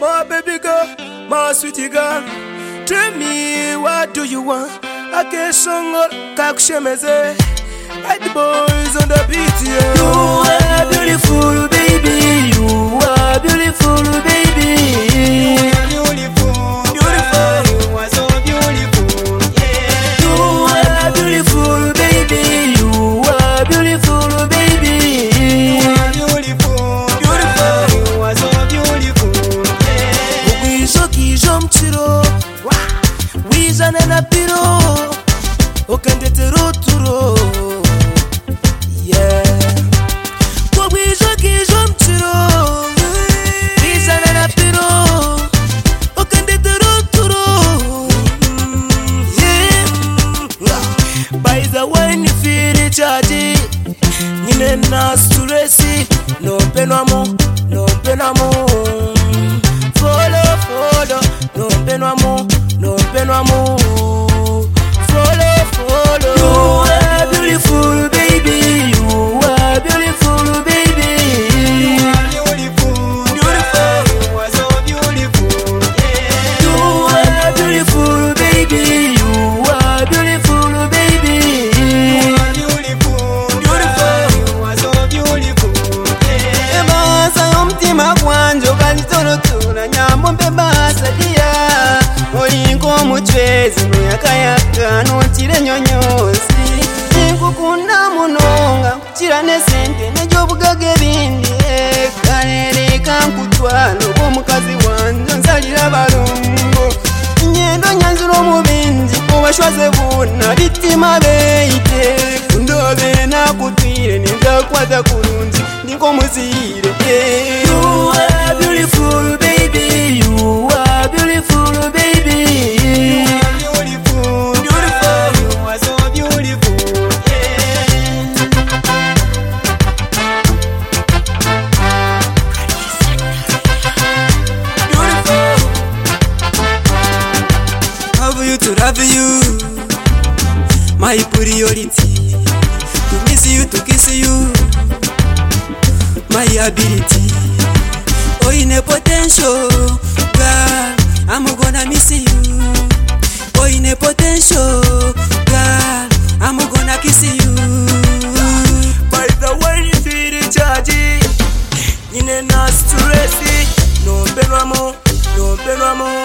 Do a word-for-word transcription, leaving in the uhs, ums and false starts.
my baby girl, my sweetie girl. Tell me, what do you want? I can't song or kakushemeze. Right, the boys on the beat, yeah. You are beautiful, baby. You are beautiful, baby. You are beautiful, beautiful. You are so beautiful, yeah. You are beautiful, baby. You are beautiful, baby. You are beautiful, beautiful. You are so beautiful, yeah. Wizo kijo mchiro, wiza nena piro, okandete roturo. Nine na stresi, no penwamo, no penwamo. Follow, follow, no penwamo, no penwamo. Follow, follow. You are beautiful, baby. You are beautiful, baby. You are beautiful, beautiful. You are so beautiful, yeah. You are beautiful, baby. You are beautiful, baby. You are beautiful, muchwezi muyakayaka notire nyonyosi nkukunda munonga kira ne sente nejobugage bindi karere kankutwalo bomukazi wanje nsalira balungo nyendo nyanzuro mubindi kubashwaze buna bitima beite ndobe nakutwire nindakwata kurunzi niko muzire. You are beautiful, baby. You are beautiful, baby. To love you, my priority. To miss you, to kiss you, my ability. Oh, in a potential, girl, I'm gonna miss you. Oh, in a potential, girl, I'm gonna kiss you. By the way you feel it, charge, you need not stress it. No penwamo, no penwamo.